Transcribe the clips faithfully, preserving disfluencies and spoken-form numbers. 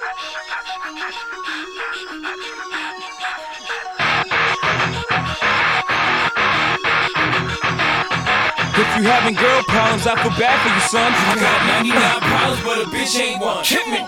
If you having girl problems, I feel bad for you, son. I got ninety-nine problems, but a bitch ain't one. Hit me.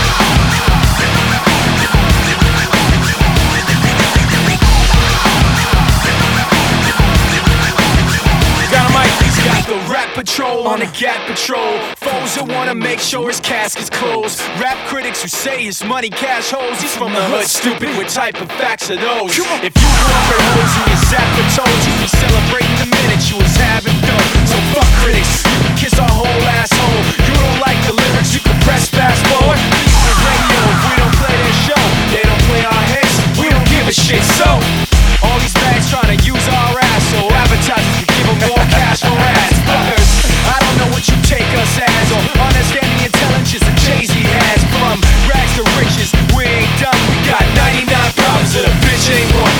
Dynamite, got the rap patrol on the Gap Patrol. Foes that wanna make sure his casket's closed. Rap critics who say his money cash holes. He's from the hood, stupid. What type of facts are those? If you grew up at hoes and your zapper told you, you celebrating the minute you was having dough. So fuck critics, you can kiss our whole asshole. You don't like the lyrics, you can press fast forward. Leave the radio if we don't play their show. They don't play our hits, we don't give a shit. So all these bags trying to use our ass, so advertisers can give them more cash for ads. Fuckers, I don't know what you take us as, or understand the intelligence that Jay-Z has. From rags to riches, we ain't done. We got ninety-nine problems that a bitch ain't one.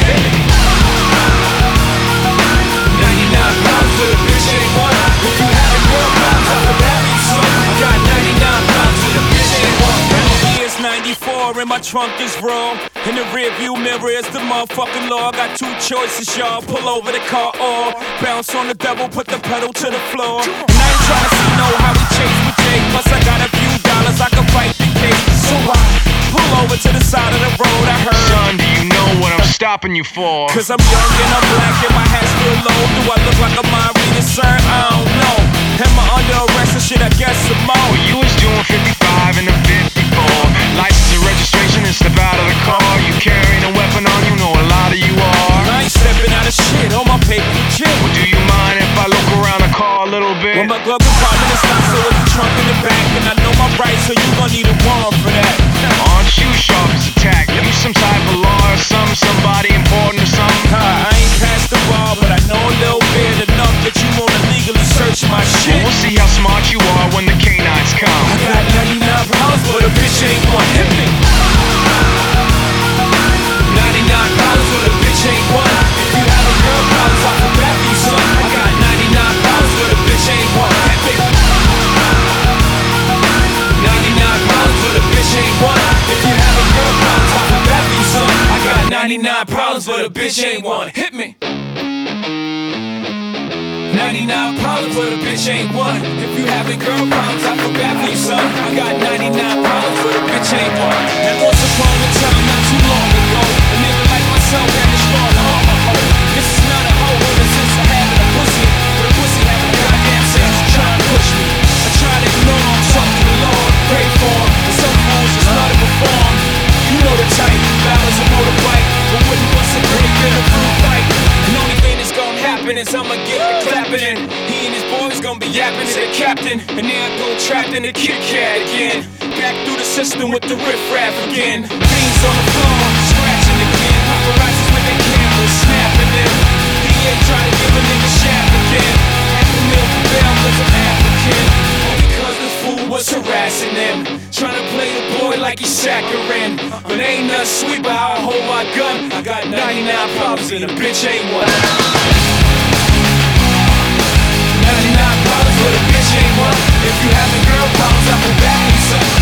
ninety-nine problems that a bitch ain't one. If you having girl problems, I'm the happy son. I got ninety-nine problems that a bitch ain't one. Years ninety-four and my trunk is raw. In the rear view mirror is the motherfucking law. I got two choices, y'all. Pull over the car or bounce on the devil, put the pedal to the floor. And I ain't tryna see no how we chase with Jake. Plus I got a few dollars, I can fight the case. So I pull over to the side of the road. I heard, son, do you know what I'm stopping you for? Cause I'm young and I'm black and my hat's real low. Do I look like a mind reader, sir? I don't know. Am I under arrest or shit? I guess some more. Well, you was doing fifty-five and a fifty-four. License and registration and step out of the car. You carrying a weapon on you, know a lot of you are. I ain't stepping out of shit, on my paper legit. Well, do you mind if I look around the car a little bit? Well, my glove compartment is not, so it's the trunk in the back. And I know my rights, so you gon' need a warrant for that. Aren't you sharp as a tack? You some type of law or something, somebody important or something? Huh, I ain't past the bar, but I know a little bit enough that you wanna legally search my shit. Well, we'll see how smart you are when the canines come. I got ninety-nine problems, but a bitch ain't one. Hit me. ninety-nine problems, but a bitch ain't one. If you have a girl problems, I feel bad for you, son. I got ninety-nine problems, but a bitch ain't one. Hit me. ninety-nine problems, but a bitch ain't one. If you have a girl problems, I feel bad for you, son. I got ninety-nine problems, but a bitch ain't one. Hit me. ninety-nine problems, but a bitch ain't one. If you having girl problems, I feel bad for you, son. I got ninety-nine problems, but a bitch ain't one. And once upon a time, not too long ago, a nigga like myself had a strong heart. This is not a hoe, but it's just a habit of pussy. But a pussy have a goddamn sense of trying to push me. I try to ignore him, talk to the Lord, pray for him. And some fools just love to perform. You know the type, battles a motorbike, but wouldn't bust a pretty bit of food fight. And the only thing that's gonna happen is I'ma get the clapping in. He and his boys gonna be yapping to the captain. And then I go trapped in the Kit Kat again. Back through the system with the riff-raff again. Beans on the floor, scratching again. Paparazzis with their cameras, snapping them. He ain't trying to give a nigga shaft again. Half a meal for bail cause I'm African. All because the fool was harassing them. Trying to play the boy like he's saccharine. But ain't nothing sweet but how I hold my gun. I got ninety-nine problems and a bitch ain't one. ninety-nine problems, but a bitch ain't one. If you having girl problems, I feel bad for you, son.